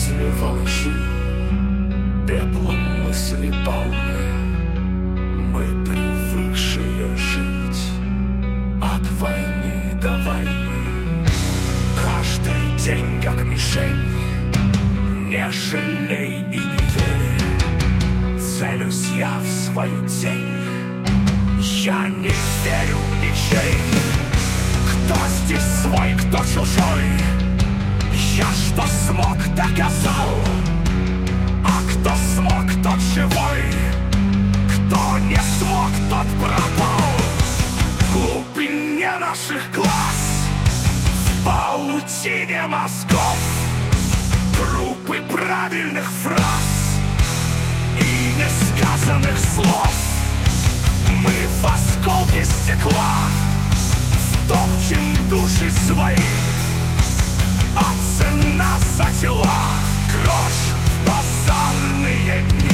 возле лжи, пеплом мысли полны. Мы привыкшие жить от войны до войны. Каждый день как мишень, не жалей и не верь. Целюсь я в свою тень, я не верю ничей. Кто здесь свой, кто чужой, я что смог, доказал. А кто смог, тот живой, кто не смог, тот пропал. В глубине наших глаз, в паутине мозгов, группы правильных фраз и несказанных слов. Мы в осколке стекла втопчем души свои, а цена за тела — грош в базарные дни.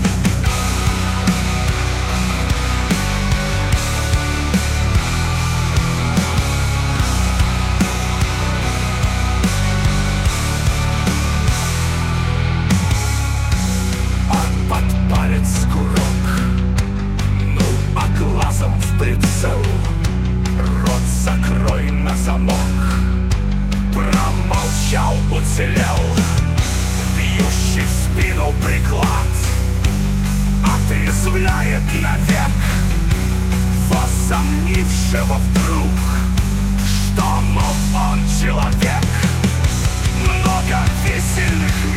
Глазом в прицел, рот закрой на замок. Промолчал, уцелел, бьющий в спину приклад отрезвляет навек возомнившего вдруг, что, мол, он человек. Много весельных